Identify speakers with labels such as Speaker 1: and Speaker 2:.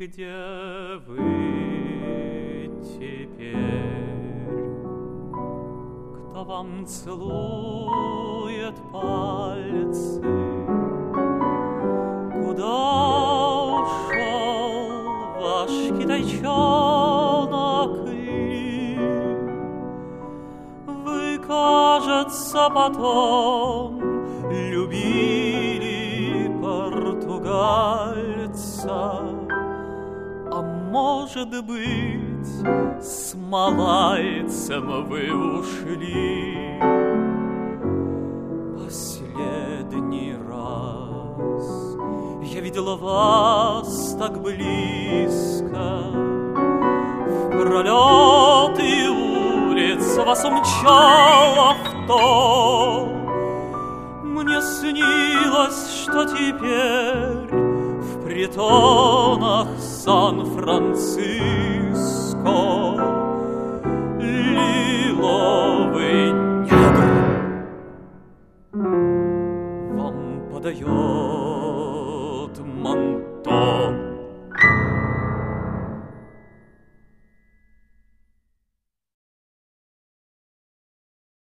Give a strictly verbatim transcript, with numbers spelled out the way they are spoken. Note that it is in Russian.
Speaker 1: где вы теперь? Кто вам целует пальцы? Куда ушел ваш китайчонок? Вы, кажется, потом любили португальца, а может быть, с малайцем вы ушли. Последний раз я видела вас так близко, в пролеты улиц вас умчал авто. Мне снилось, что теперь в притонах Сан-Франциско лиловый негр вам подает мандат.